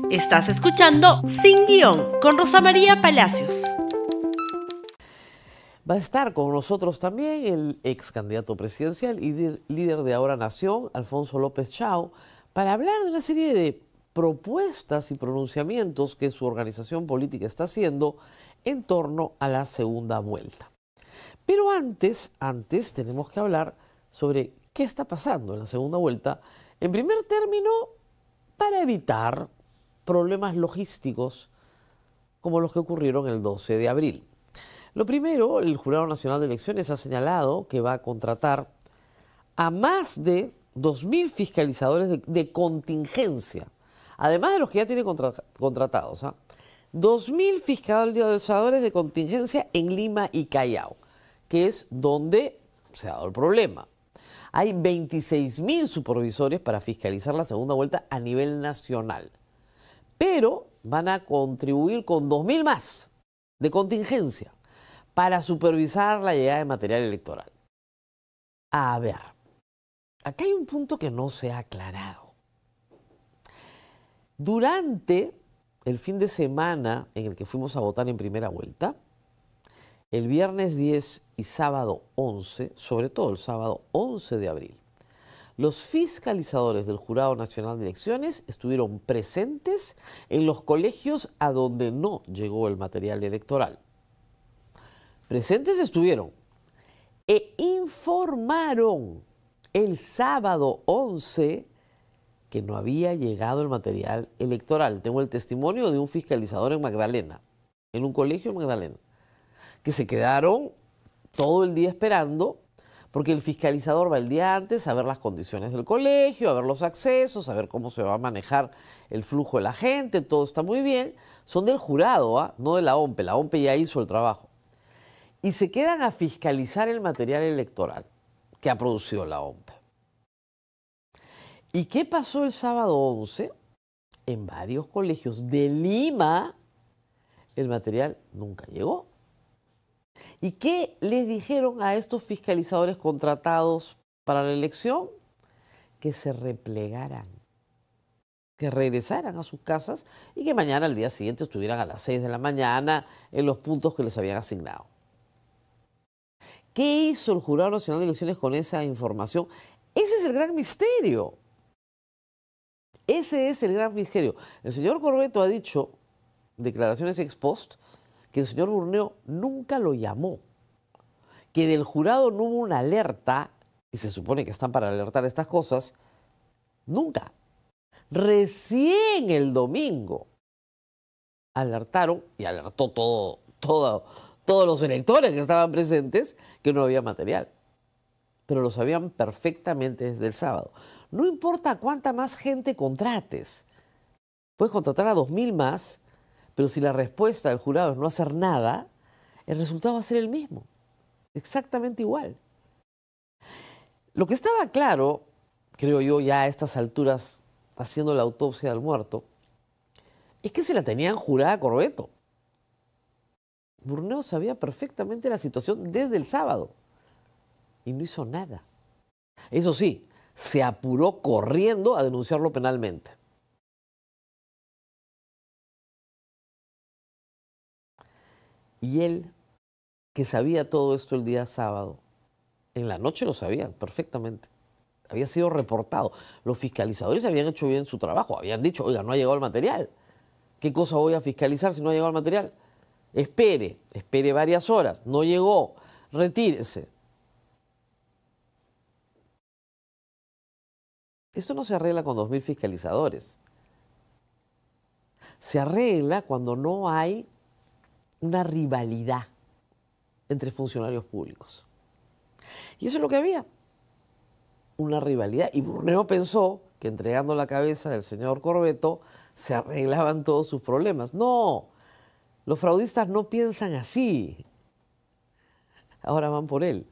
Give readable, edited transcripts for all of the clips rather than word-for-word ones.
Estás escuchando Sin Guión con Rosa María Palacios. Va a estar con nosotros también el ex candidato presidencial y líder de Ahora Nación, Alfonso López Chao, para hablar de una serie de propuestas y pronunciamientos que su organización política está haciendo en torno a la segunda vuelta. Pero antes tenemos que hablar sobre qué está pasando en la segunda vuelta, en primer término, para evitar problemas logísticos como los que ocurrieron el 12 de abril. Lo primero, el Jurado Nacional de Elecciones ha señalado que va a contratar a más de 2.000 fiscalizadores de contingencia, además de los que ya tiene contratados. 2.000 fiscalizadores de contingencia en Lima y Callao, que es donde se ha dado el problema. Hay 26.000 supervisores para fiscalizar la segunda vuelta a nivel nacional, pero van a contribuir con 2.000 más de contingencia para supervisar la llegada de material electoral. A ver, acá hay un punto que no se ha aclarado. Durante el fin de semana en el que fuimos a votar en primera vuelta, el viernes 10 y sábado 11, sobre todo el sábado 11 de abril, los fiscalizadores del Jurado Nacional de Elecciones estuvieron presentes en los colegios a donde no llegó el material electoral. Presentes estuvieron e informaron el sábado 11 que no había llegado el material electoral. Tengo el testimonio de un fiscalizador en Magdalena, en un colegio en Magdalena, que se quedaron todo el día esperando porque el fiscalizador va el día antes a ver las condiciones del colegio, a ver los accesos, a ver cómo se va a manejar el flujo de la gente, todo está muy bien. Son del jurado, no de la OMPE. La OMPE ya hizo el trabajo. Y se quedan a fiscalizar el material electoral que ha producido la OMPE. ¿Y qué pasó el sábado 11? En varios colegios de Lima, el material nunca llegó. ¿Y qué les dijeron a estos fiscalizadores contratados para la elección? Que se replegaran, que regresaran a sus casas y que mañana, al día siguiente, estuvieran a las 6 de la mañana en los puntos que les habían asignado. ¿Qué hizo el Jurado Nacional de Elecciones con esa información? Ese es el gran misterio. Ese es el gran misterio. El señor Corbeto ha dicho, declaraciones ex post, que el señor Burneo nunca lo llamó, que del jurado no hubo una alerta, y se supone que están para alertar estas cosas, nunca. Recién el domingo alertaron, y alertó todos los electores que estaban presentes, que no había material. Pero lo sabían perfectamente desde el sábado. No importa cuánta más gente contrates. Puedes contratar a 2.000 más, pero si la respuesta del jurado es no hacer nada, el resultado va a ser el mismo. Exactamente igual. Lo que estaba claro, creo yo ya a estas alturas, haciendo la autopsia del muerto, es que se la tenían jurada a Corbeto. Burneo sabía perfectamente la situación desde el sábado y no hizo nada. Eso sí, se apuró corriendo a denunciarlo penalmente. Y él, que sabía todo esto el día sábado, en la noche lo sabía perfectamente. Había sido reportado. Los fiscalizadores habían hecho bien su trabajo. Habían dicho, oiga, no ha llegado el material. ¿Qué cosa voy a fiscalizar si no ha llegado el material? Espere varias horas. No llegó. Retírese. Esto no se arregla con 2.000 fiscalizadores. Se arregla cuando no hay una rivalidad entre funcionarios públicos. Y eso es lo que había. Una rivalidad. Y Burneo pensó que entregando la cabeza del señor Corbeto se arreglaban todos sus problemas. No, los fraudistas no piensan así. Ahora van por él.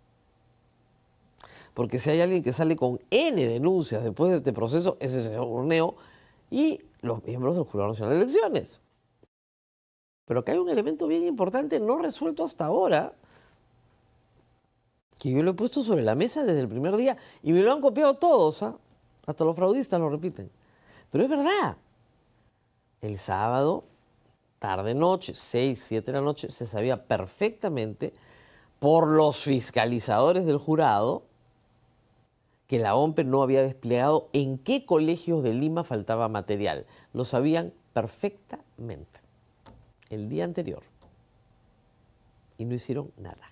Porque si hay alguien que sale con N denuncias después de este proceso, es el señor Burneo y los miembros del Jurado Nacional de Elecciones. Pero acá hay un elemento bien importante no resuelto hasta ahora, que yo lo he puesto sobre la mesa desde el primer día y me lo han copiado todos, hasta los fraudistas lo repiten. Pero es verdad. El sábado, tarde-noche, 6, 7 de la noche, se sabía perfectamente por los fiscalizadores del jurado que la OMPE no había desplegado en qué colegios de Lima faltaba material. Lo sabían perfectamente el día anterior y no hicieron nada.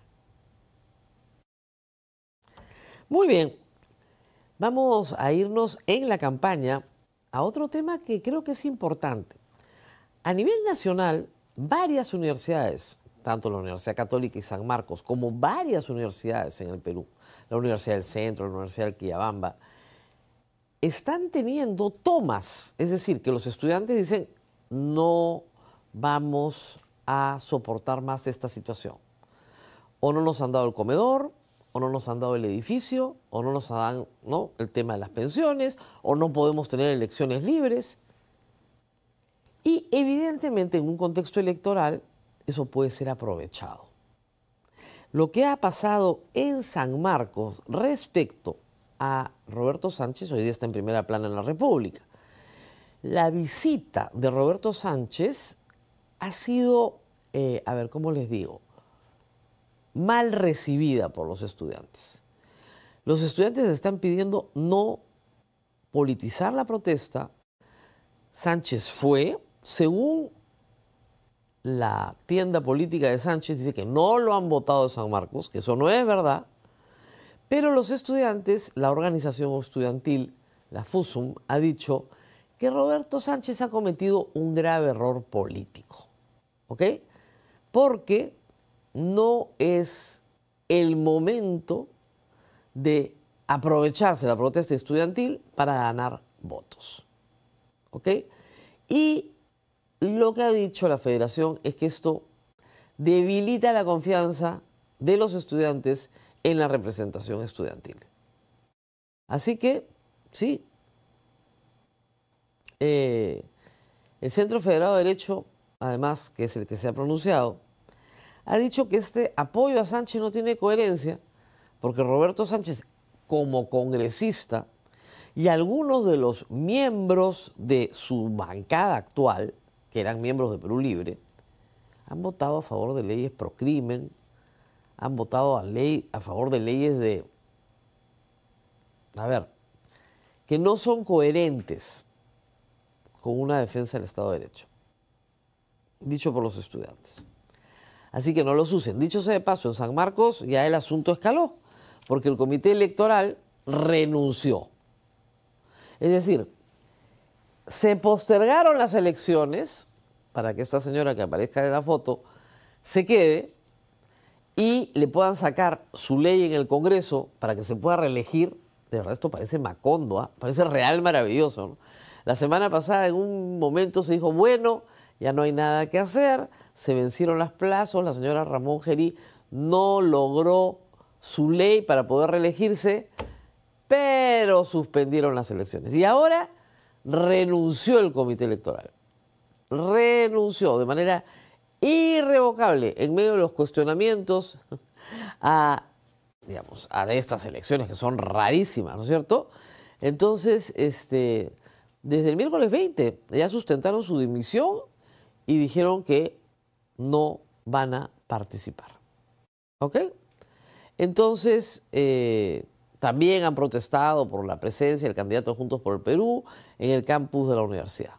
Muy bien, vamos a irnos en la campaña a otro tema que creo que es importante. A nivel nacional, varias universidades, tanto la Universidad Católica y San Marcos, como varias universidades en el Perú, la Universidad del Centro, la Universidad del Quillabamba, están teniendo tomas. Es decir, que los estudiantes dicen, no vamos a soportar más esta situación. O no nos han dado el comedor, o no nos han dado el edificio, o no nos dan, ¿no?, el tema de las pensiones, o no podemos tener elecciones libres. Y evidentemente en un contexto electoral eso puede ser aprovechado. Lo que ha pasado en San Marcos respecto a Roberto Sánchez, hoy día está en primera plana en la República. La visita de Roberto Sánchez ha sido, a ver, ¿cómo les digo?, mal recibida por los estudiantes. Los estudiantes están pidiendo no politizar la protesta. Sánchez fue, según la tienda política de Sánchez, dice que no lo han votado de San Marcos, que eso no es verdad, pero los estudiantes, la organización estudiantil, la FUSUM, ha dicho que Roberto Sánchez ha cometido un grave error político, ¿ok? Porque no es el momento de aprovecharse la protesta estudiantil para ganar votos, ¿ok? Y lo que ha dicho la Federación es que esto debilita la confianza de los estudiantes en la representación estudiantil. Así que, sí, el Centro Federado de Derecho, además, que es el que se ha pronunciado, ha dicho que este apoyo a Sánchez no tiene coherencia porque Roberto Sánchez, como congresista, y algunos de los miembros de su bancada actual, que eran miembros de Perú Libre, han votado a favor de leyes pro crimen, han votado a favor de leyes de, que no son coherentes con una defensa del Estado de Derecho, dicho por los estudiantes. Así que no los usen. Dicho sea de paso, en San Marcos ya el asunto escaló, porque el comité electoral renunció. Es decir, se postergaron las elecciones para que esta señora que aparezca en la foto se quede y le puedan sacar su ley en el Congreso para que se pueda reelegir. De verdad, esto parece Macondo, ¿eh? Parece real maravilloso, ¿no? La semana pasada en un momento se dijo, bueno, ya no hay nada que hacer, se vencieron los plazos, la señora Ramón Gerí no logró su ley para poder reelegirse, pero suspendieron las elecciones. Y ahora renunció el comité electoral. Renunció de manera irrevocable en medio de los cuestionamientos a estas elecciones que son rarísimas, ¿no es cierto? Entonces, desde el miércoles 20 ya sustentaron su dimisión y dijeron que no van a participar. ¿Ok? Entonces, también han protestado por la presencia del candidato de Juntos por el Perú en el campus de la universidad.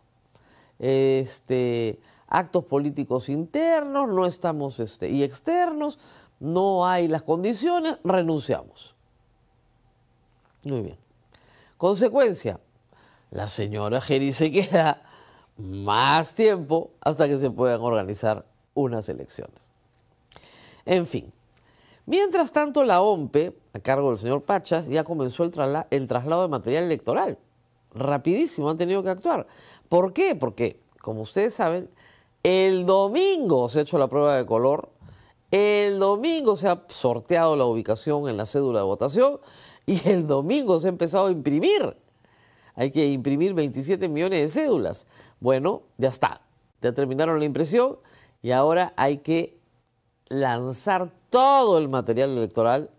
Actos políticos internos, no estamos, y externos, no hay las condiciones, renunciamos. Muy bien. Consecuencia, la señora Gerí se queda más tiempo hasta que se puedan organizar unas elecciones. En fin, mientras tanto la OMPE, a cargo del señor Pachas, ya comenzó el traslado de material electoral. Rapidísimo han tenido que actuar. ¿Por qué? Porque, como ustedes saben, el domingo se ha hecho la prueba de color, el domingo se ha sorteado la ubicación en la cédula de votación y el domingo se ha empezado a imprimir. Hay que imprimir 27 millones de cédulas. Bueno, ya está. Ya terminaron la impresión y ahora hay que lanzar todo el material electoral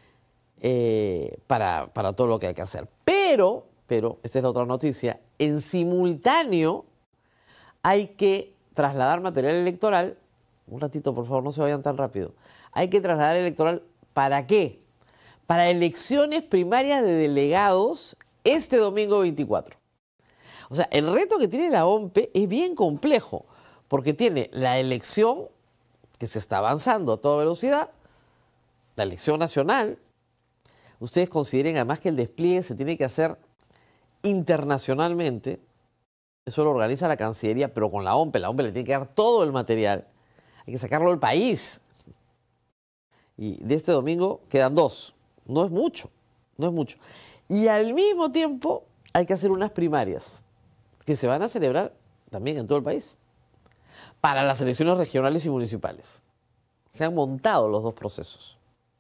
para todo lo que hay que hacer. Pero, esta es la otra noticia, en simultáneo hay que trasladar material electoral. Un ratito, por favor, no se vayan tan rápido. Hay que trasladar electoral, ¿para qué? Para elecciones primarias de delegados este domingo 24. O sea, el reto que tiene la OMPE es bien complejo, porque tiene la elección, que se está avanzando a toda velocidad, la elección nacional. Ustedes consideren además que el despliegue se tiene que hacer internacionalmente. Eso lo organiza la Cancillería, pero con la OMPE. La OMPE le tiene que dar todo el material. Hay que sacarlo del país. Y de este domingo quedan 2. No es mucho, no es mucho. Y al mismo tiempo hay que hacer unas primarias que se van a celebrar también en todo el país para las elecciones regionales y municipales. Se han montado los 2 procesos.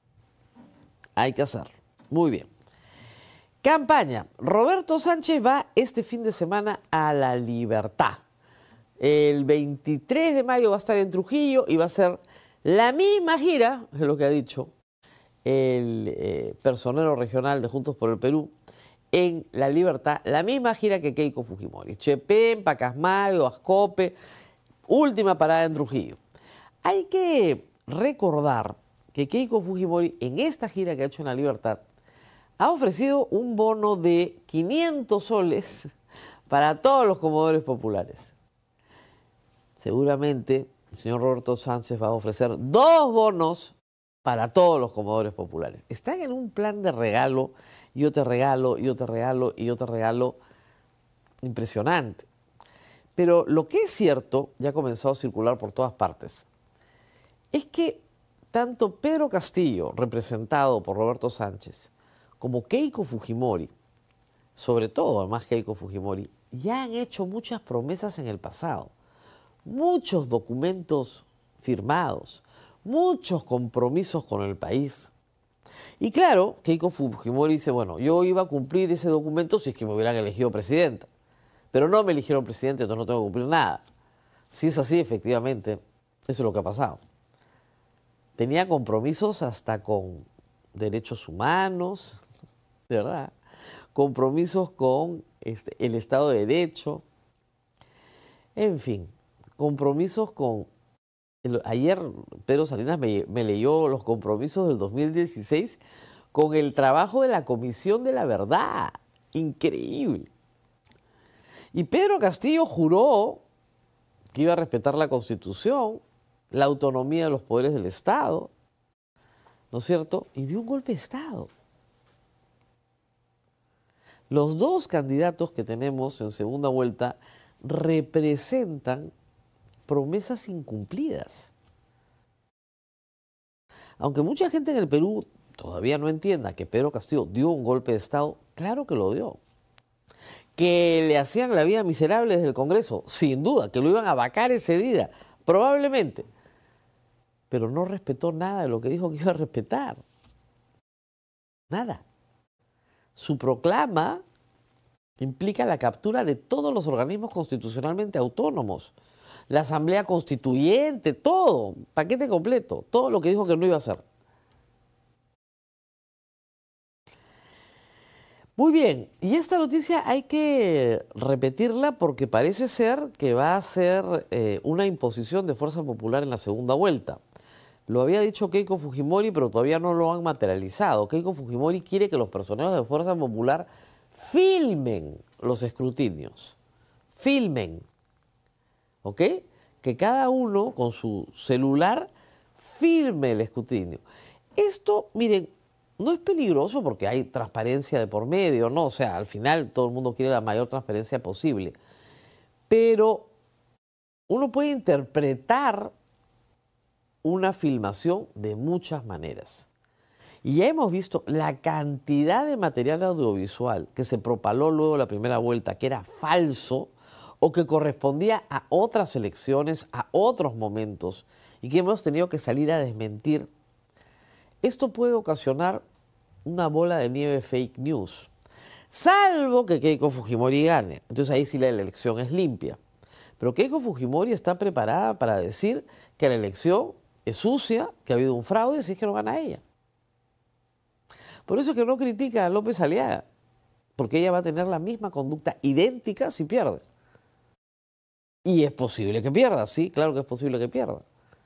Hay que hacerlo. Muy bien. Campaña. Roberto Sánchez va este fin de semana a La Libertad. El 23 de mayo va a estar en Trujillo y va a ser la misma gira, es lo que ha dicho el personero regional de Juntos por el Perú, en La Libertad, la misma gira que Keiko Fujimori. Chepén, Pacasmayo, Ascope, última parada en Trujillo. Hay que recordar que Keiko Fujimori, en esta gira que ha hecho en La Libertad, ha ofrecido un bono de 500 soles para todos los comodores populares. Seguramente el señor Roberto Sánchez va a ofrecer 2 bonos para todos los comodores populares. Están en un plan de regalo, yo te regalo, yo te regalo y yo te regalo, impresionante. Pero lo que es cierto, ya ha comenzado a circular por todas partes, es que tanto Pedro Castillo, representado por Roberto Sánchez, como Keiko Fujimori, sobre todo además Keiko Fujimori, ya han hecho muchas promesas en el pasado, muchos documentos firmados, muchos compromisos con el país. Y claro, Keiko Fujimori dice, bueno, yo iba a cumplir ese documento si es que me hubieran elegido presidenta, pero no me eligieron presidente, entonces no tengo que cumplir nada. Si es así, efectivamente, eso es lo que ha pasado. Tenía compromisos hasta con derechos humanos, de verdad, compromisos con el Estado de Derecho, en fin, compromisos con... Ayer Pedro Salinas me leyó los compromisos del 2016 con el trabajo de la Comisión de la Verdad. Increíble. Y Pedro Castillo juró que iba a respetar la Constitución, la autonomía de los poderes del Estado, ¿no es cierto? Y dio un golpe de Estado. Los 2 candidatos que tenemos en segunda vuelta representan promesas incumplidas. Aunque mucha gente en el Perú todavía no entienda que Pedro Castillo dio un golpe de Estado, claro que lo dio. Que le hacían la vida miserable desde el Congreso, sin duda, que lo iban a vacar ese día, probablemente. Pero no respetó nada de lo que dijo que iba a respetar. Nada. Su proclama implica la captura de todos los organismos constitucionalmente autónomos. La Asamblea Constituyente, todo, paquete completo, todo lo que dijo que no iba a hacer. Muy bien, y esta noticia hay que repetirla porque parece ser que va a ser una imposición de Fuerza Popular en la segunda vuelta. Lo había dicho Keiko Fujimori, pero todavía no lo han materializado. Keiko Fujimori quiere que los personeros de Fuerza Popular filmen los escrutinios. Filmen. ¿Ok? Que cada uno con su celular firme el escrutinio. Esto, miren, no es peligroso porque hay transparencia de por medio, ¿no? O sea, al final todo el mundo quiere la mayor transparencia posible. Pero uno puede interpretar una filmación de muchas maneras. Y ya hemos visto la cantidad de material audiovisual que se propaló luego de la primera vuelta, que era falso o que correspondía a otras elecciones, a otros momentos, y que hemos tenido que salir a desmentir. Esto puede ocasionar una bola de nieve fake news, salvo que Keiko Fujimori gane. Entonces ahí sí la elección es limpia. Pero Keiko Fujimori está preparada para decir que la elección es sucia, que ha habido un fraude, si es que no gana ella. Por eso es que no critica a López Aliaga, porque ella va a tener la misma conducta idéntica si pierde. Y es posible que pierda, sí, claro que es posible que pierda.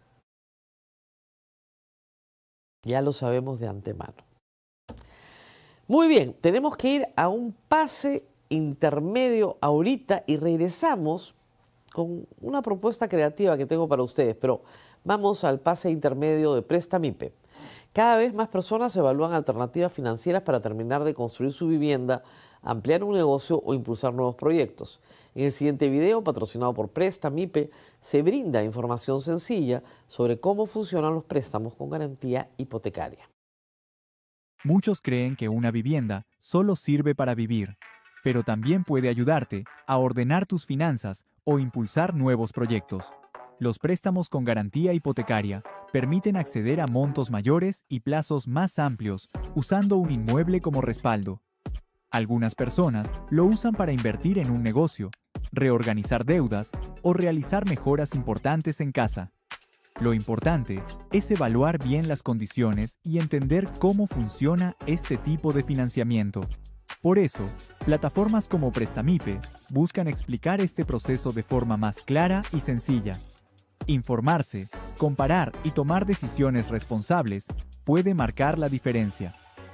Ya lo sabemos de antemano. Muy bien, tenemos que ir a un pase intermedio ahorita y regresamos con una propuesta creativa que tengo para ustedes, pero vamos al pase intermedio de Prestamipe. Cada vez más personas evalúan alternativas financieras para terminar de construir su vivienda, ampliar un negocio o impulsar nuevos proyectos. En el siguiente video, patrocinado por Prestamipe, se brinda información sencilla sobre cómo funcionan los préstamos con garantía hipotecaria. Muchos creen que una vivienda solo sirve para vivir, pero también puede ayudarte a ordenar tus finanzas o impulsar nuevos proyectos. Los préstamos con garantía hipotecaria permiten acceder a montos mayores y plazos más amplios usando un inmueble como respaldo. Algunas personas lo usan para invertir en un negocio, reorganizar deudas o realizar mejoras importantes en casa. Lo importante es evaluar bien las condiciones y entender cómo funciona este tipo de financiamiento. Por eso, plataformas como Prestamipe buscan explicar este proceso de forma más clara y sencilla. Informarse, comparar y tomar decisiones responsables puede marcar la diferencia.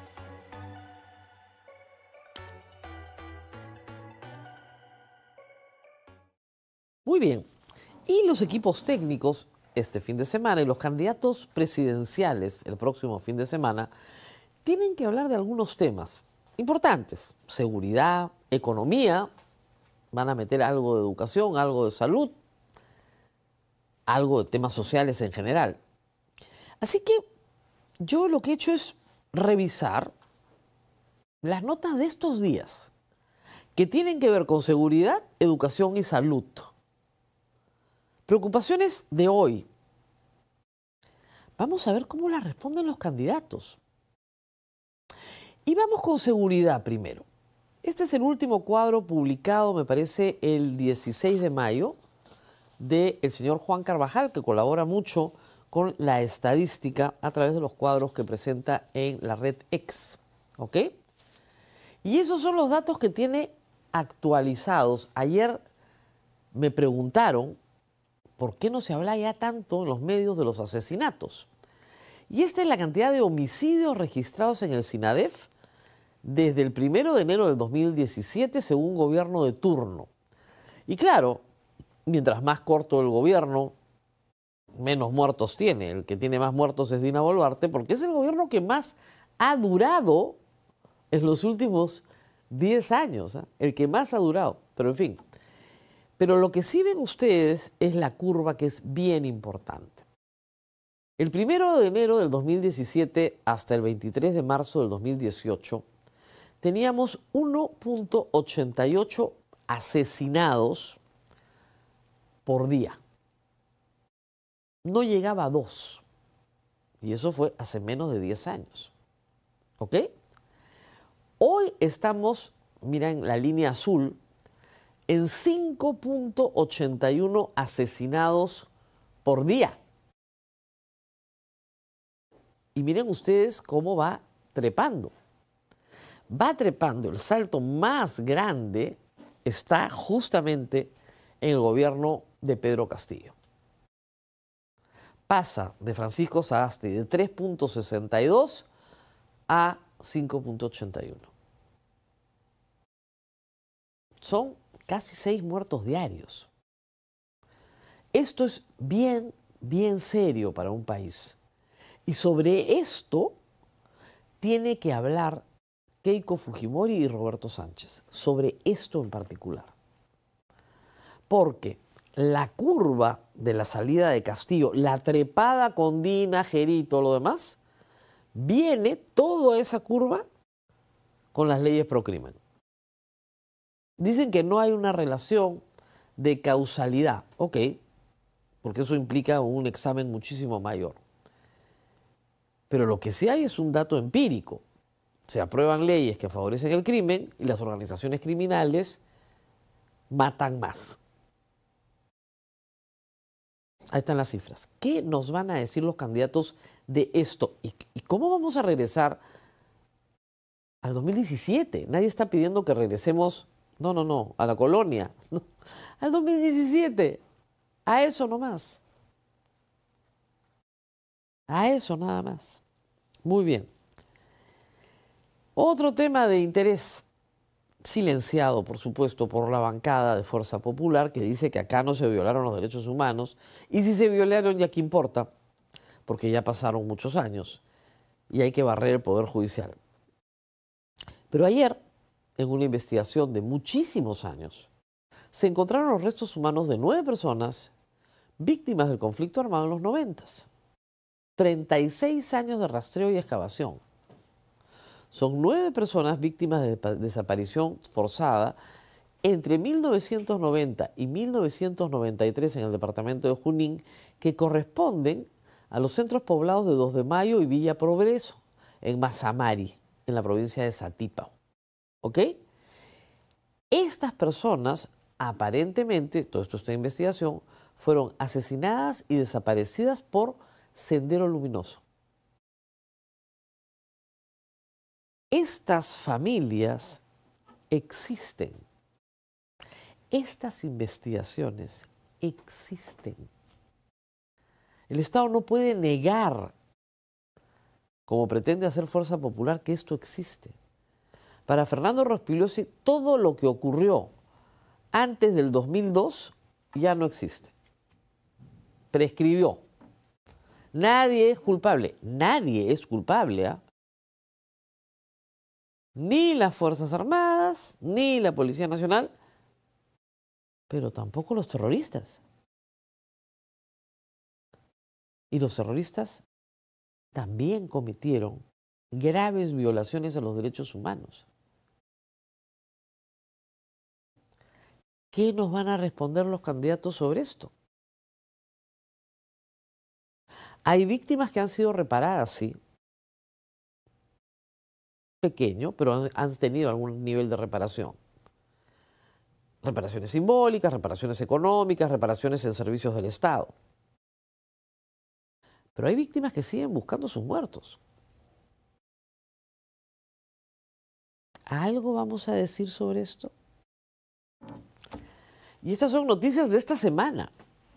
Muy bien, y los equipos técnicos este fin de semana y los candidatos presidenciales el próximo fin de semana tienen que hablar de algunos temas importantes: seguridad, economía, van a meter algo de educación, algo de salud, algo de temas sociales en general. Así que yo lo que he hecho es revisar las notas de estos días que tienen que ver con seguridad, educación y salud. Preocupaciones de hoy. Vamos a ver cómo las responden los candidatos. Y vamos con seguridad primero. Este es el último cuadro publicado, me parece, el 16 de mayo, del señor Juan Carvajal, que colabora mucho con la estadística a través de los cuadros que presenta en la red X. ¿Ok? Y esos son los datos que tiene actualizados. Ayer me preguntaron por qué no se habla ya tanto en los medios de los asesinatos. Y esta es la cantidad de homicidios registrados en el SINADEF desde el 1 de enero del 2017, según gobierno de turno. Y claro, mientras más corto el gobierno, menos muertos tiene. El que tiene más muertos es Dina Boluarte, porque es el gobierno que más ha durado en los últimos 10 años, ¿eh? El que más ha durado, pero en fin. Pero lo que sí ven ustedes es la curva, que es bien importante. El 1 de enero del 2017 hasta el 23 de marzo del 2018 teníamos 1.88 asesinados por día. No llegaba a 2. Y eso fue hace menos de 10 años. ¿Ok? Hoy estamos, miren la línea azul, en 5.81 asesinados por día. Y miren ustedes cómo va trepando. Va trepando. El salto más grande está justamente en el gobierno de Pedro Castillo. Pasa de Francisco Sagasti de 3.62 a 5.81. Son casi 6 muertos diarios. Esto es bien, bien serio para un país. Y sobre esto tiene que hablar Keiko Fujimori y Roberto Sánchez. Sobre esto en particular. Porque la curva de la salida de Castillo, la trepada con Dina, Geri y todo lo demás, viene toda esa curva con las leyes pro crimen. Dicen que no hay una relación de causalidad. Ok, porque eso implica un examen muchísimo mayor. Pero lo que sí hay es un dato empírico. Se aprueban leyes que favorecen el crimen y las organizaciones criminales matan más. Ahí están las cifras. ¿Qué nos van a decir los candidatos de esto? ¿Y cómo vamos a regresar al 2017? Nadie está pidiendo que regresemos No, a la colonia. No, al 2017. A eso nomás. A eso nada más. Muy bien. Otro tema de interés, silenciado, por supuesto, por la bancada de Fuerza Popular, que dice que acá no se violaron los derechos humanos, y si se violaron, ya qué importa, porque ya pasaron muchos años y hay que barrer el Poder Judicial. Pero ayer, en una investigación de muchísimos años, se encontraron los restos humanos de 9 personas víctimas del conflicto armado en los 90. 36 años de rastreo y excavación. Son 9 personas víctimas de desaparición forzada entre 1990 y 1993 en el departamento de Junín, que corresponden a los centros poblados de 2 de Mayo y Villa Progreso, en Mazamari, en la provincia de Satipo. ¿Ok? Estas personas, aparentemente, todo esto está en investigación, fueron asesinadas y desaparecidas por Sendero Luminoso. Estas familias existen. Estas investigaciones existen. El Estado no puede negar, como pretende hacer Fuerza Popular, que esto existe. Para Fernando Rospigliosi, todo lo que ocurrió antes del 2002 ya no existe. Prescribió. Nadie es culpable. Nadie es culpable, ¿ah? Ni las Fuerzas Armadas, ni la Policía Nacional, pero tampoco los terroristas. Y los terroristas también cometieron graves violaciones a los derechos humanos. ¿Qué nos van a responder los candidatos sobre esto? Hay víctimas que han sido reparadas, sí. Pequeño, pero han tenido algún nivel de reparación. Reparaciones simbólicas, reparaciones económicas, reparaciones en servicios del Estado. Pero hay víctimas que siguen buscando sus muertos. ¿Algo vamos a decir sobre esto? Y estas son noticias de esta semana.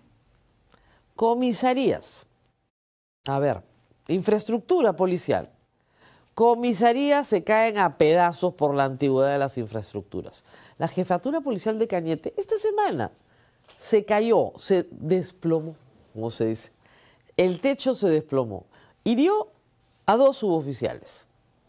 Comisarías. A ver, infraestructura policial. Comisarías se caen a pedazos por la antigüedad de las infraestructuras. La Jefatura Policial de Cañete esta semana se cayó, se desplomó, como se dice. El techo se desplomó. Hirió a 2 suboficiales.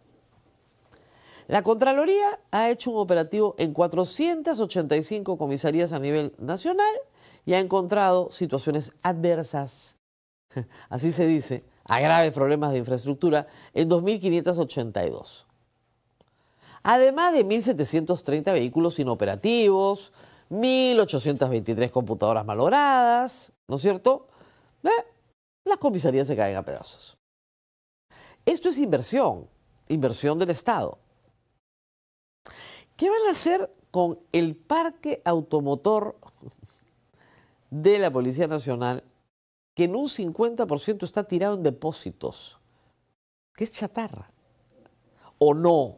La Contraloría ha hecho un operativo en 485 comisarías a nivel nacional y ha encontrado situaciones adversas, así se dice, a graves problemas de infraestructura en 2.582. Además de 1.730 vehículos inoperativos, 1.823 computadoras malogradas, ¿no es cierto? Las comisarías se caen a pedazos. Esto es inversión del Estado. ¿Qué van a hacer con el parque automotor de la Policía Nacional, que en un 50% está tirado en depósitos, que es chatarra? ¿O no?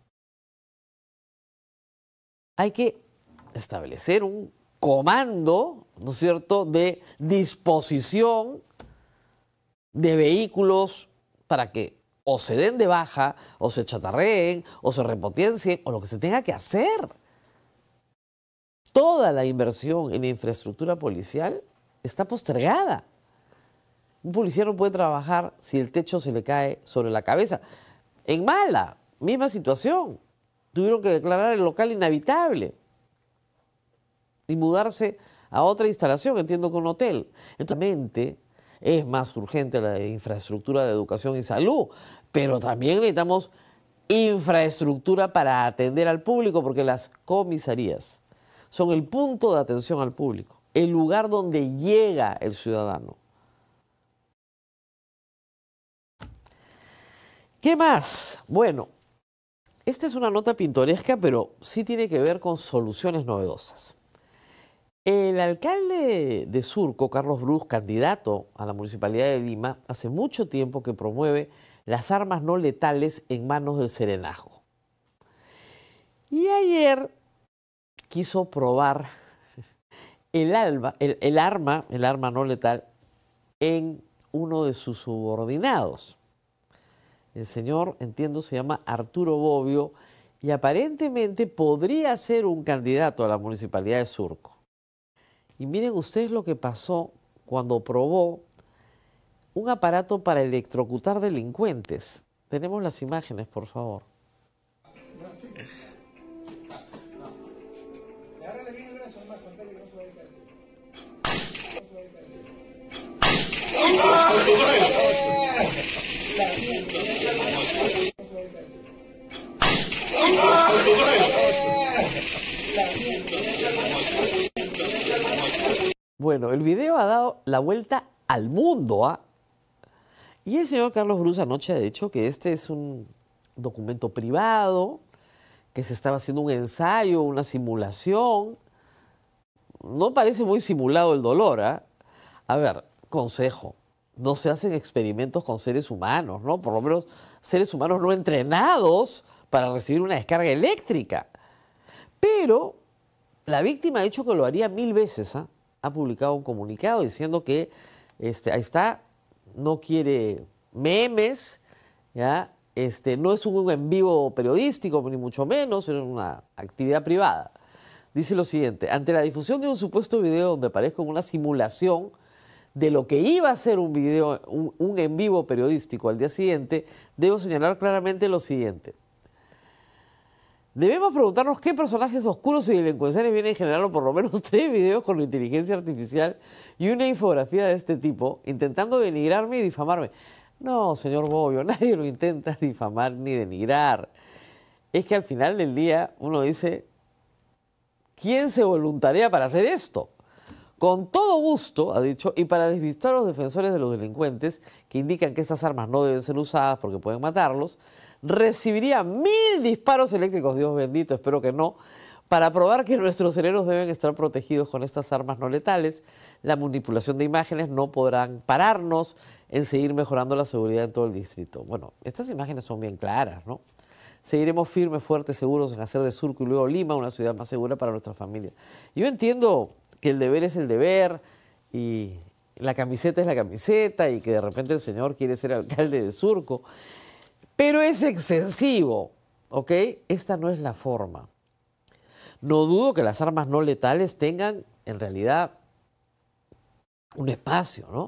Hay que establecer un comando, ¿no es cierto?, de disposición de vehículos para que o se den de baja, o se chatarreen, o se repotiencien, o lo que se tenga que hacer. Toda la inversión en infraestructura policial está postergada. Un policía no puede trabajar si el techo se le cae sobre la cabeza. En Mala, misma situación. Tuvieron que declarar el local inhabitable y mudarse a otra instalación, entiendo que un hotel. Entonces, es más urgente la infraestructura de educación y salud, pero también necesitamos infraestructura para atender al público, porque las comisarías son el punto de atención al público, el lugar donde llega el ciudadano. ¿Qué más? Bueno, esta es una nota pintoresca, pero sí tiene que ver con soluciones novedosas. El alcalde de Surco, Carlos Brus, candidato a la Municipalidad de Lima, hace mucho tiempo que promueve las armas no letales en manos del serenazgo. Y ayer quiso probar el arma no letal, en uno de sus subordinados. El señor, entiendo, se llama Arturo Bobbio y aparentemente podría ser un candidato a la municipalidad de Surco. Y miren ustedes lo que pasó cuando probó un aparato para electrocutar delincuentes. Tenemos las imágenes, por favor. Bueno, el video ha dado la vuelta al mundo, ¿ah? Y el señor Carlos Brus anoche ha dicho que este es un documento privado, que se estaba haciendo un ensayo, una simulación. No parece muy simulado el dolor, ¿ah? A ver, consejo, no se hacen experimentos con seres humanos, ¿no? Por lo menos seres humanos no entrenados para recibir una descarga eléctrica. Pero la víctima ha dicho que lo haría 1000 veces, ¿ah? Ha publicado un comunicado diciendo que ahí está, no quiere memes, ¿ya? No es un en vivo periodístico, ni mucho menos, es una actividad privada. Dice lo siguiente: ante la difusión de un supuesto video donde aparezca una simulación de lo que iba a ser un video, un en vivo periodístico al día siguiente, debo señalar claramente lo siguiente. Debemos preguntarnos qué personajes oscuros y delincuenciales vienen generando por lo menos 3 videos con inteligencia artificial y una infografía de este tipo, intentando denigrarme y difamarme. No, señor Bobbio, nadie lo intenta difamar ni denigrar. Es que al final del día uno dice, ¿quién se voluntarea para hacer esto? Con todo gusto, ha dicho, y para desvirtuar a los defensores de los delincuentes, que indican que estas armas no deben ser usadas porque pueden matarlos, recibiría 1000 disparos eléctricos, Dios bendito, espero que no, para probar que nuestros cerebros deben estar protegidos con estas armas no letales. La manipulación de imágenes no podrán pararnos en seguir mejorando la seguridad en todo el distrito. Bueno, estas imágenes son bien claras, ¿no? Seguiremos firmes, fuertes, seguros en hacer de Surco y luego Lima una ciudad más segura para nuestra familia. Yo entiendo que el deber es el deber y la camiseta es la camiseta y que de repente el señor quiere ser alcalde de Surco, pero es excesivo, ¿ok? Esta no es la forma. No dudo que las armas no letales tengan en realidad un espacio, ¿no?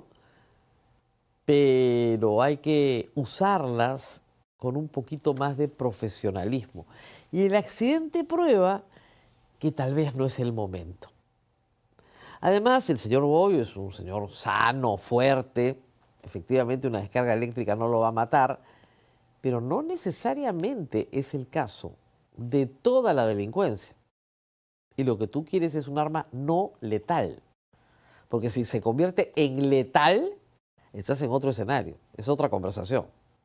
Pero hay que usarlas con un poquito más de profesionalismo. Y el accidente prueba que tal vez no es el momento. Además, el señor Bobbio es un señor sano, fuerte. Efectivamente, una descarga eléctrica no lo va a matar, pero no necesariamente es el caso de toda la delincuencia. Y lo que tú quieres es un arma no letal. Porque si se convierte en letal, estás en otro escenario, es otra conversación.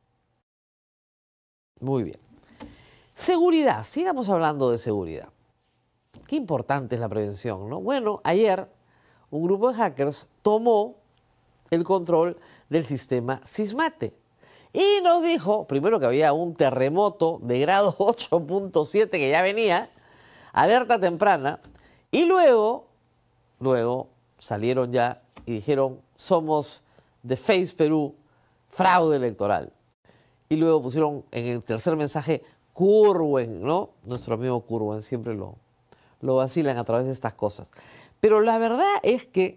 Muy bien. Seguridad, sigamos hablando de seguridad. Qué importante es la prevención, ¿no? Bueno, ayer un grupo de hackers tomó el control del sistema Sismate y nos dijo, primero, que había un terremoto de grado 8.7 que ya venía, alerta temprana, y luego salieron ya y dijeron, somos de Face Perú, fraude electoral. Y luego pusieron en el tercer mensaje, Curwen, ¿no? Nuestro amigo Curwen, siempre lo vacilan a través de estas cosas. Pero la verdad es que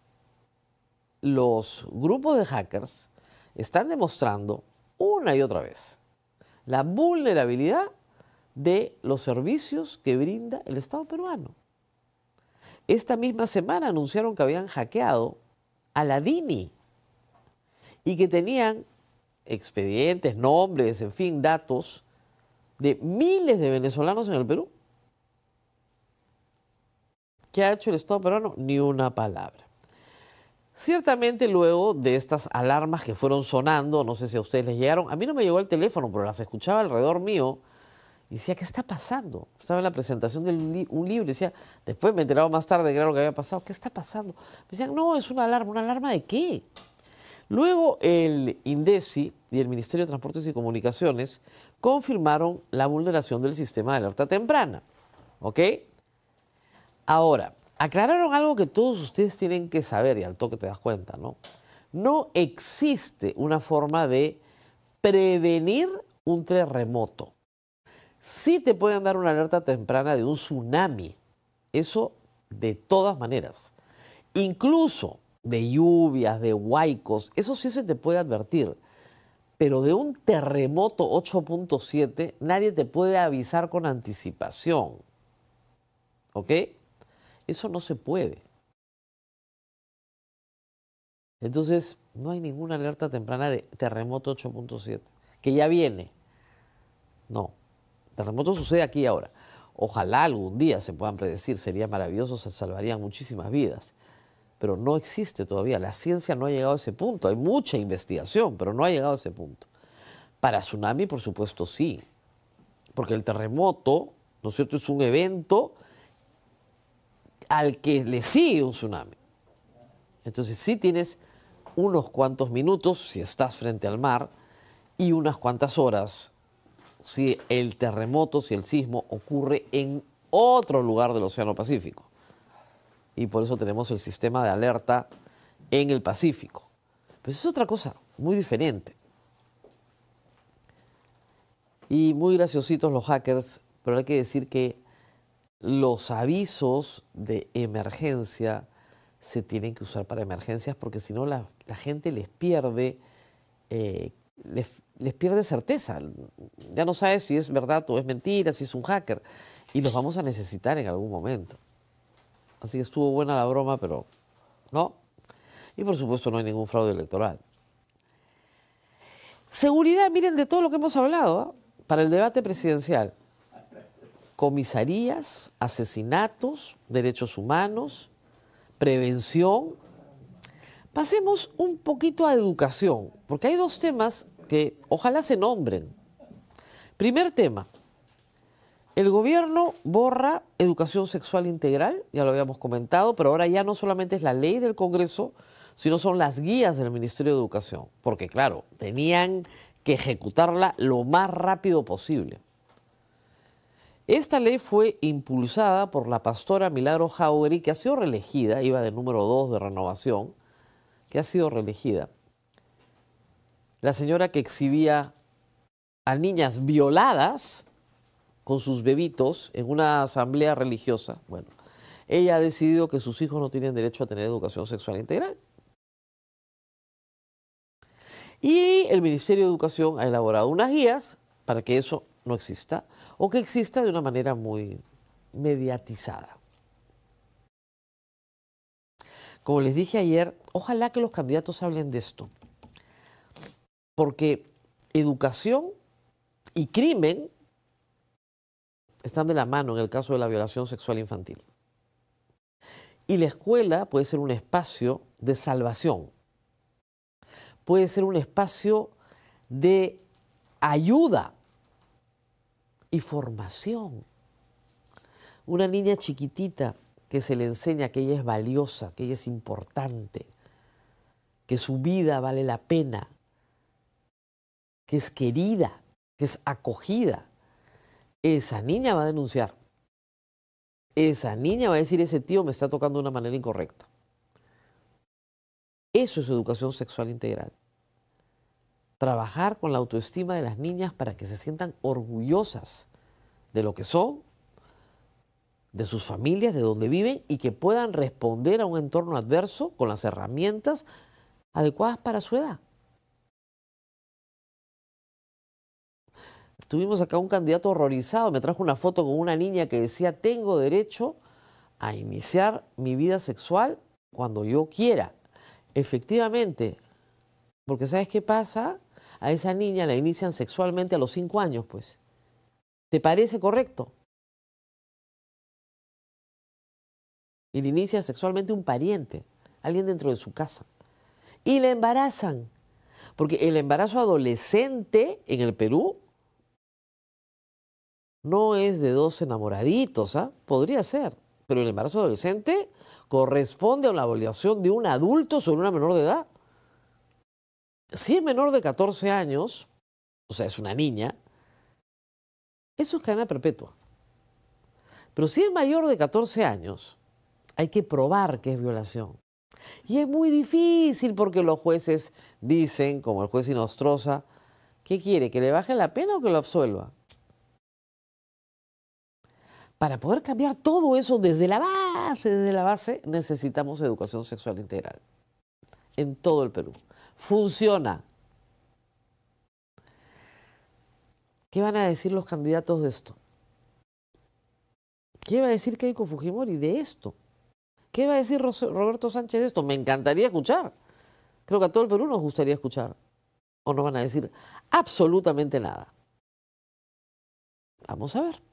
los grupos de hackers están demostrando una y otra vez la vulnerabilidad de los servicios que brinda el Estado peruano. Esta misma semana anunciaron que habían hackeado a la DINI y que tenían expedientes, nombres, en fin, datos de miles de venezolanos en el Perú. ¿Qué ha hecho el Estado peruano? Ni una palabra. Ciertamente luego de estas alarmas que fueron sonando, no sé si a ustedes les llegaron, a mí no me llegó el teléfono, pero las escuchaba alrededor mío y decía, ¿qué está pasando? Estaba en la presentación de un libro y decía, después me enteraba más tarde que era lo que había pasado, ¿qué está pasando? Me decían, no, es una alarma ¿de qué? Luego el INDECI y el Ministerio de Transportes y Comunicaciones confirmaron la vulneración del sistema de alerta temprana, ¿ok? Ahora, aclararon algo que todos ustedes tienen que saber y al toque te das cuenta, ¿no? No existe una forma de prevenir un terremoto. Sí te pueden dar una alerta temprana de un tsunami, eso de todas maneras. Incluso de lluvias, de huaicos, eso sí se te puede advertir. Pero de un terremoto 8.7 nadie te puede avisar con anticipación. ¿Ok? Eso no se puede. Entonces, no hay ninguna alerta temprana de terremoto 8.7, que ya viene. No, terremoto sucede aquí y ahora. Ojalá algún día se puedan predecir, sería maravilloso, se salvarían muchísimas vidas. Pero no existe todavía, la ciencia no ha llegado a ese punto. Hay mucha investigación, pero no ha llegado a ese punto. Para tsunami, por supuesto, sí. Porque el terremoto, ¿no es cierto?, es un evento al que le sigue un tsunami. Entonces sí tienes unos cuantos minutos si estás frente al mar y unas cuantas horas si el terremoto, si el sismo ocurre en otro lugar del Océano Pacífico. Y por eso tenemos el sistema de alerta en el Pacífico. Pero es otra cosa muy diferente. Y muy graciositos los hackers, pero hay que decir que los avisos de emergencia se tienen que usar para emergencias porque si no la gente les pierde certeza. Ya no sabe si es verdad o es mentira, si es un hacker. Y los vamos a necesitar en algún momento. Así que estuvo buena la broma, pero no. Y por supuesto no hay ningún fraude electoral. Seguridad, miren de todo lo que hemos hablado, para el debate presidencial. Comisarías, asesinatos, derechos humanos, prevención. Pasemos un poquito a educación, porque hay dos temas que ojalá se nombren. Primer tema, el gobierno borra educación sexual integral, ya lo habíamos comentado, pero ahora ya no solamente es la ley del Congreso, sino son las guías del Ministerio de Educación, porque claro, tenían que ejecutarla lo más rápido posible. Esta ley fue impulsada por la pastora Milagro Jauregui, que ha sido reelegida, iba de número 2 de Renovación, que ha sido reelegida. La señora que exhibía a niñas violadas con sus bebitos en una asamblea religiosa, bueno, ella ha decidido que sus hijos no tienen derecho a tener educación sexual integral. Y el Ministerio de Educación ha elaborado unas guías para que eso no exista, o que exista de una manera muy mediatizada. Como les dije ayer, ojalá que los candidatos hablen de esto, porque educación y crimen están de la mano en el caso de la violación sexual infantil. Y la escuela puede ser un espacio de salvación, puede ser un espacio de ayuda y formación. Una niña chiquitita que se le enseña que ella es valiosa, que ella es importante, que su vida vale la pena, que es querida, que es acogida. Esa niña va a denunciar. Esa niña va a decir, ese tío me está tocando de una manera incorrecta. Eso es educación sexual integral. Trabajar con la autoestima de las niñas para que se sientan orgullosas de lo que son, de sus familias, de donde viven y que puedan responder a un entorno adverso con las herramientas adecuadas para su edad. Tuvimos acá un candidato horrorizado, me trajo una foto con una niña que decía, tengo derecho a iniciar mi vida sexual cuando yo quiera. Efectivamente, porque ¿sabes qué pasa? A esa niña la inician sexualmente a los 5 años, pues. ¿Te parece correcto? Y le inicia sexualmente un pariente, alguien dentro de su casa. Y la embarazan. Porque el embarazo adolescente en el Perú no es de dos enamoraditos, ¿ah? Podría ser. Pero el embarazo adolescente corresponde a la violación de un adulto sobre una menor de edad. Si es menor de 14 años, o sea, es una niña, eso es cadena perpetua. Pero si es mayor de 14 años, Hay que probar que es violación. Y es muy difícil porque los jueces dicen, como el juez Inostroza, ¿qué quiere? ¿Que le baje la pena o que lo absuelva? Para poder cambiar todo eso desde la base, necesitamos educación sexual integral. En todo el Perú. Funciona. ¿Qué van a decir los candidatos de esto? ¿Qué va a decir Keiko Fujimori de esto? ¿Qué va a decir Roberto Sánchez de esto? Me encantaría escuchar. Creo que a todo el Perú nos gustaría escuchar. ¿O no van a decir absolutamente nada? Vamos a ver.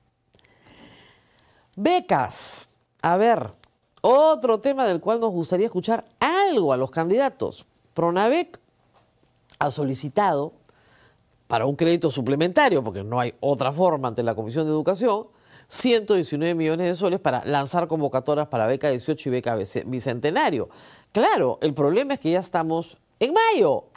Becas. A ver, otro tema del cual nos gustaría escuchar algo a los candidatos. Pronavec ha solicitado para un crédito suplementario, porque no hay otra forma ante la Comisión de Educación, 119 millones de soles para lanzar convocatorias para beca 18 y beca bicentenario. Claro, el problema es que ya estamos en mayo.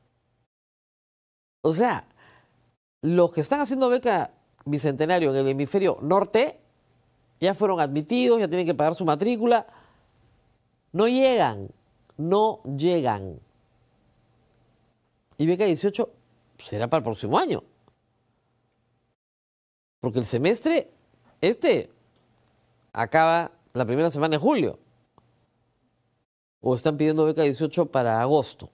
O sea, los que están haciendo beca bicentenario en el hemisferio norte ya fueron admitidos, ya tienen que pagar su matrícula. No llegan. Y beca 18 será para el próximo año. Porque el semestre acaba la primera semana de julio. O están pidiendo beca 18 para agosto.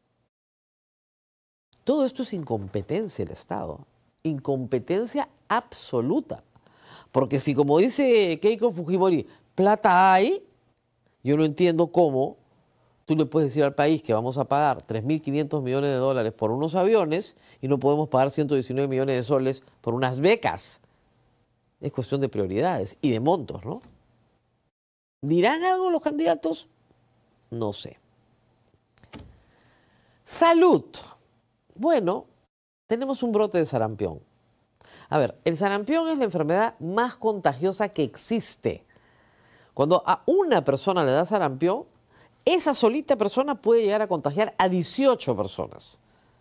Todo esto es incompetencia del Estado. Incompetencia absoluta. Porque si, como dice Keiko Fujimori, plata hay, yo no entiendo cómo tú le puedes decir al país que vamos a pagar 3.500 millones de dólares por unos aviones y no podemos pagar 119 millones de soles por unas becas. Es cuestión de prioridades y de montos, ¿no? ¿Dirán algo los candidatos? No sé. Salud. Bueno, tenemos un brote de sarampión. A ver, el sarampión es la enfermedad más contagiosa que existe. Cuando a una persona le da sarampión, esa solita persona puede llegar a contagiar a 18 personas.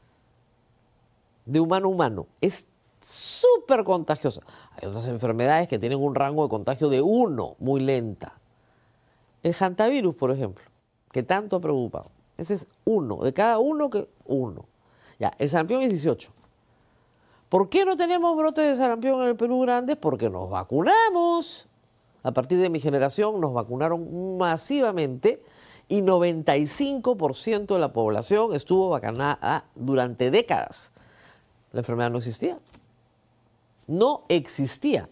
De humano a humano. Es súper contagiosa. Hay otras enfermedades que tienen un rango de contagio de 1, muy lenta. El hantavirus, por ejemplo, que tanto ha preocupado. Ese es 1, de cada uno que 1. Ya, el sarampión es 18. ¿Por qué no tenemos brotes de sarampión en el Perú grandes? Porque nos vacunamos. A partir de mi generación nos vacunaron masivamente y 95% de la población estuvo vacunada durante décadas. La enfermedad no existía. No existía.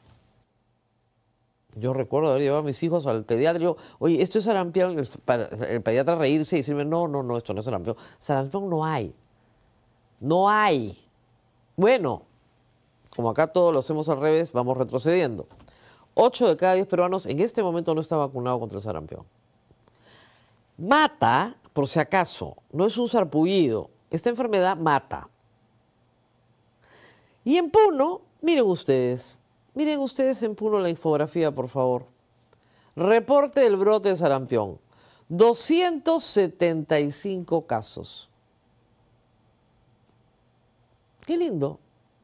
Yo recuerdo haber llevado a mis hijos al pediatra y digo, oye, esto es sarampión. El pediatra reírse y decirme, no, esto no es sarampión. Sarampión no hay. No hay. Bueno, como acá todos lo hacemos al revés, vamos retrocediendo. 8 de cada 10 peruanos en este momento no está vacunado contra el sarampión. Mata, por si acaso, no es un sarpullido. Esta enfermedad mata. Y en Puno, miren ustedes en Puno la infografía, por favor. Reporte del brote de sarampión. 275 casos. Qué lindo.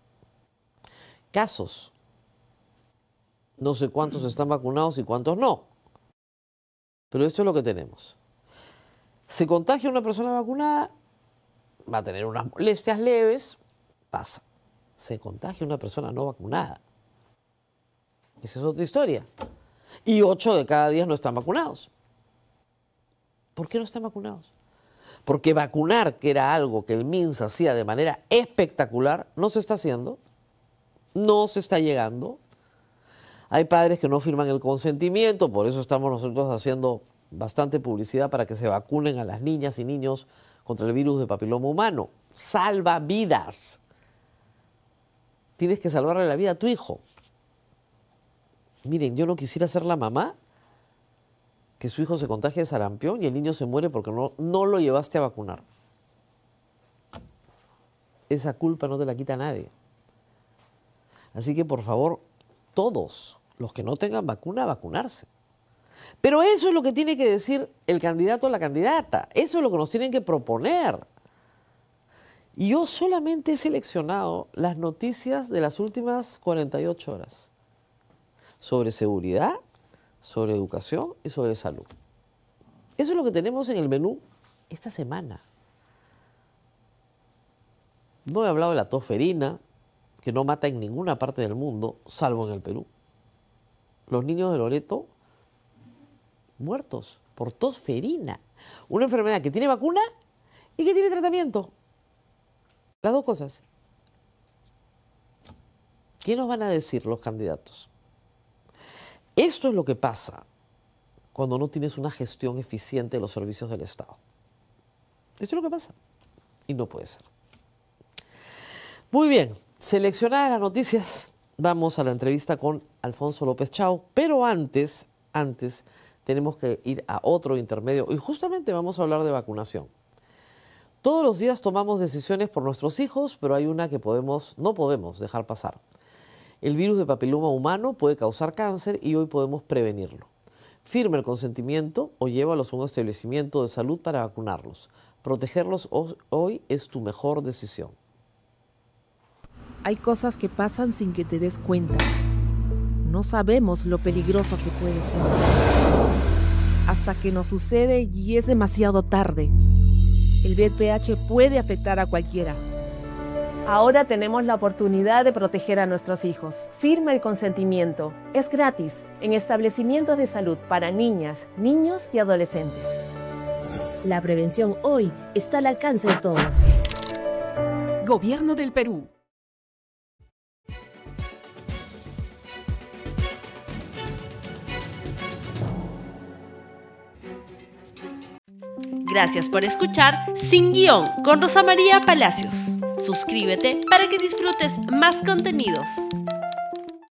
Casos. No sé cuántos están vacunados y cuántos no. Pero esto es lo que tenemos. Se contagia una persona vacunada, va a tener unas molestias leves, pasa. Se contagia una persona no vacunada. Esa es otra historia. Y 8 de cada 10 no están vacunados. ¿Por qué no están vacunados? Porque vacunar, que era algo que el MINSA hacía de manera espectacular, no se está haciendo, no se está llegando. Hay padres que no firman el consentimiento, por eso estamos nosotros haciendo bastante publicidad para que se vacunen a las niñas y niños contra el virus de papiloma humano. Salva vidas. Tienes que salvarle la vida a tu hijo. Miren, yo no quisiera ser la mamá que su hijo se contagie de sarampión y el niño se muere porque no lo llevaste a vacunar. Esa culpa no te la quita nadie. Así que, por favor, todos los que no tengan vacuna, vacunarse. Pero eso es lo que tiene que decir el candidato o la candidata. Eso es lo que nos tienen que proponer. Y yo solamente he seleccionado las noticias de las últimas 48 horas sobre seguridad, sobre educación y sobre salud. Eso es lo que tenemos en el menú esta semana. No he hablado de la tosferina, que no mata en ninguna parte del mundo, salvo en el Perú. Los niños de Loreto muertos por tosferina, una enfermedad que tiene vacuna y que tiene tratamiento. Las dos cosas. ¿Qué nos van a decir los candidatos? Esto es lo que pasa cuando no tienes una gestión eficiente de los servicios del Estado. Esto es lo que pasa. Y no puede ser. Muy bien, seleccionadas las noticias, vamos a la entrevista con Alfonso López Chao, pero antes tenemos que ir a otro intermedio y justamente vamos a hablar de vacunación. Todos los días tomamos decisiones por nuestros hijos, pero hay una que no podemos dejar pasar. El virus de papiloma humano puede causar cáncer y hoy podemos prevenirlo. Firma el consentimiento o llévalos a un establecimiento de salud para vacunarlos. Protegerlos hoy es tu mejor decisión. Hay cosas que pasan sin que te des cuenta. No sabemos lo peligroso que puede ser. Hasta que nos sucede y es demasiado tarde. El VPH puede afectar a cualquiera. Ahora tenemos la oportunidad de proteger a nuestros hijos. Firma el consentimiento. Es gratis en establecimientos de salud para niñas, niños y adolescentes. La prevención hoy está al alcance de todos. Gobierno del Perú. Gracias por escuchar Sin Guión con Rosa María Palacios. Suscríbete para que disfrutes más contenidos.